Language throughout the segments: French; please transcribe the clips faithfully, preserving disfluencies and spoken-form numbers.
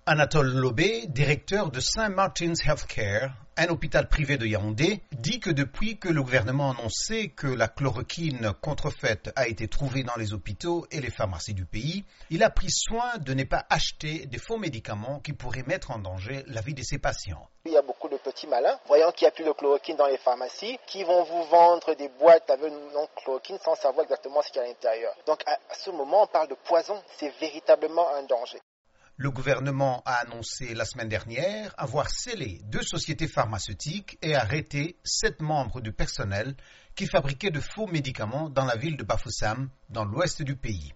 Anatole Lobé, directeur de Saint Martin's Healthcare, un hôpital privé de Yaoundé, dit que depuis que le gouvernement a annoncé que la chloroquine contrefaite a été trouvée dans les hôpitaux et les pharmacies du pays, il a pris soin de ne pas acheter des faux médicaments qui pourraient mettre en danger la vie de ses patients. Il y a beaucoup de petits malins, voyant qu'il n'y a plus de chloroquine dans les pharmacies, qui vont vous vendre des boîtes avec le nom chloroquine sans savoir exactement ce qu'il y a à l'intérieur. Donc à ce moment, on parle de poison. C'est véritablement un danger. Le gouvernement a annoncé la semaine dernière avoir scellé deux sociétés pharmaceutiques et arrêté sept membres du personnel qui fabriquaient de faux médicaments dans la ville de Bafoussam, dans l'ouest du pays.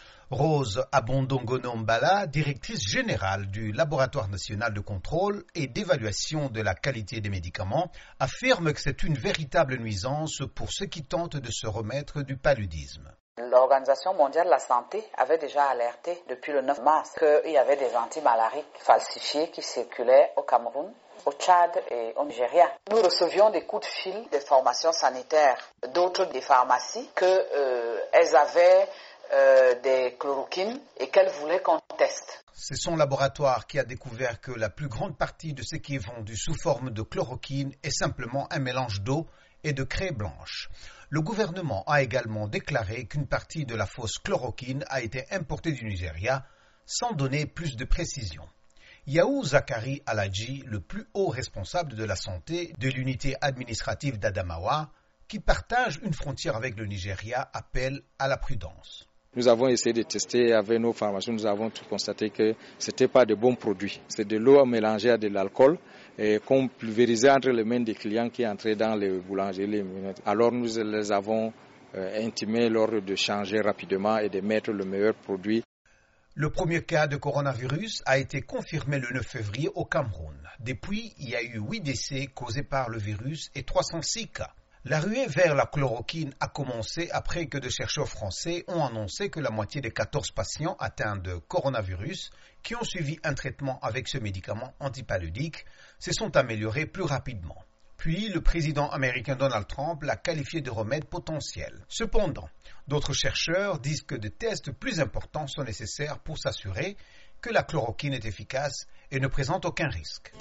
Rose Abondongono-Mbala, directrice générale du Laboratoire national de contrôle et d'évaluation de la qualité des médicaments, affirme que c'est une véritable nuisance pour ceux qui tentent de se remettre du paludisme. L'Organisation mondiale de la santé avait déjà alerté depuis le neuf mars qu'il y avait des antimalariques falsifiés qui circulaient au Cameroun, au Tchad et au Nigeria. Nous recevions des coups de fil des formations sanitaires, d'autres des pharmacies, qu'elles euh, avaient euh, des chloroquines et qu'elles voulaient qu'on teste. C'est son laboratoire qui a découvert que la plus grande partie de ce qui est vendu sous forme de chloroquine est simplement un mélange d'eau et de craie blanche. Le gouvernement a également déclaré qu'une partie de la fausse chloroquine a été importée du Nigeria, sans donner plus de précision. Yaou Zakari Aladji, le plus haut responsable de la santé de l'unité administrative d'Adamawa, qui partage une frontière avec le Nigeria, appelle à la prudence. Nous avons essayé de tester avec nos pharmacies, nous avons constaté que ce n'était pas de bons produits. C'est de l'eau mélangée à de l'alcool et qu'on pulvérisait entre les mains des clients qui entraient dans les boulangeries. Alors nous les avons euh, intimés lors de changer rapidement et de mettre le meilleur produit. Le premier cas de coronavirus a été confirmé le neuf février au Cameroun. Depuis, il y a eu huit décès causés par le virus et trois cent six cas. La ruée vers la chloroquine a commencé après que des chercheurs français ont annoncé que la moitié des quatorze patients atteints de coronavirus qui ont suivi un traitement avec ce médicament antipaludique se sont améliorés plus rapidement. Puis, le président américain Donald Trump l'a qualifié de remède potentiel. Cependant, d'autres chercheurs disent que des tests plus importants sont nécessaires pour s'assurer que la chloroquine est efficace et ne présente aucun risque.